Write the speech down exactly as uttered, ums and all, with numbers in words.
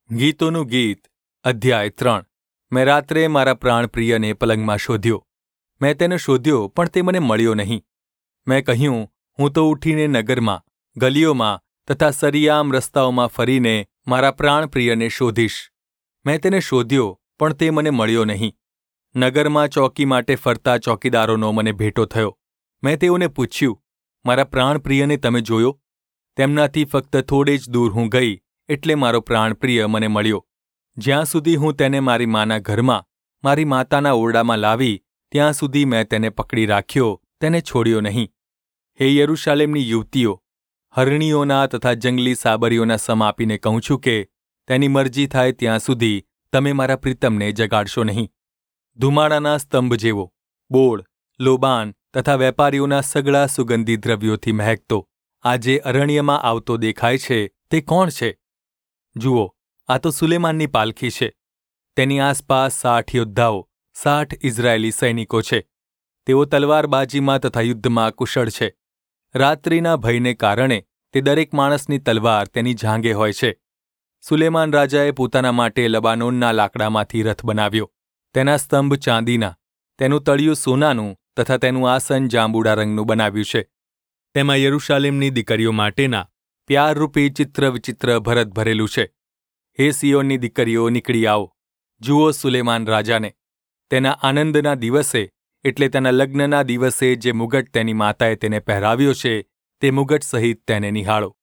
ગીતોનું ગીત અધ્યાય ત્રણ. મેં રાત્રે મારા પ્રાણપ્રિયને પલંગમાં શોધ્યો. મેં તેને શોધ્યો પણ તે મને મળ્યો નહીં. મેં કહ્યું, હું તો ઉઠીને નગરમાં, ગલીઓમાં તથા સરિયામ રસ્તાઓમાં ફરીને મારા પ્રાણપ્રિયને શોધીશ. મેં તેને શોધ્યો પણ તે મને મળ્યો નહીં. નગરમાં ચોકી માટે ફરતા ચોકીદારોનો મને ભેટો થયો. મેં તેઓને પૂછ્યું, મારા પ્રાણપ્રિયને તમે જોયો? તેમનાથી ફક્ત થોડે જ દૂર હું ગઈ એટલે મારો પ્રાણપ્રિય મને મળ્યો. જ્યાં સુધી હું તેને મારી માના ઘરમાં, મારી માતાના ઓરડામાં લાવી, ત્યાં સુધી મેં તેને પકડી રાખ્યો, તેને છોડ્યો નહીં. હે યરૂશાલેમની યુવતીઓ, હરણીઓના તથા જંગલી સાબરીઓના સમ આપીને કહું છું કે તેની મરજી થાય ત્યાં સુધી તમે મારા પ્રીતમને જગાડશો નહીં. ધુમાડાના સ્તંભ જેવો, બોળ, લોબાન તથા વેપારીઓના સગળા સુગંધી દ્રવ્યોથી મહેકતો આજે અરણ્યમાં આવતો દેખાય છે તે કોણ છે? જુઓ, આ તો સુલેમાનની પાલખી છે. તેની આસપાસ સાઠ યોદ્ધાઓ, સાઠ ઇઝરાયેલી સૈનિકો છે. તેઓ તલવારબાજીમાં તથા યુદ્ધમાં કુશળ છે. રાત્રિના ભયને કારણે તે દરેક માણસની તલવાર તેની જાંઘે હોય છે. સુલેમાન રાજાએ પોતાના માટે લબાનોનના લાકડામાંથી રથ બનાવ્યો. તેના સ્તંભ ચાંદીના, તેનું તળિયું સોનાનું તથા તેનું આસન જાંબુડા રંગનું બનાવ્યું છે. તેમાં યરૂશાલેમની દીકરીઓ માટેના પ્યારરૂપી ચિત્ર વિચિત્ર ભરત ભરેલું છે. હે સિયોનની દીકરીઓ, નીકળી આવો, જુઓ સુલેમાન રાજાને. તેના આનંદના દિવસે એટલે તેના લગ્નના દિવસે જે મુગટ તેની માતાએ તેને પહેરાવ્યો છે તે મુગટ સહિત તેને નિહાળો.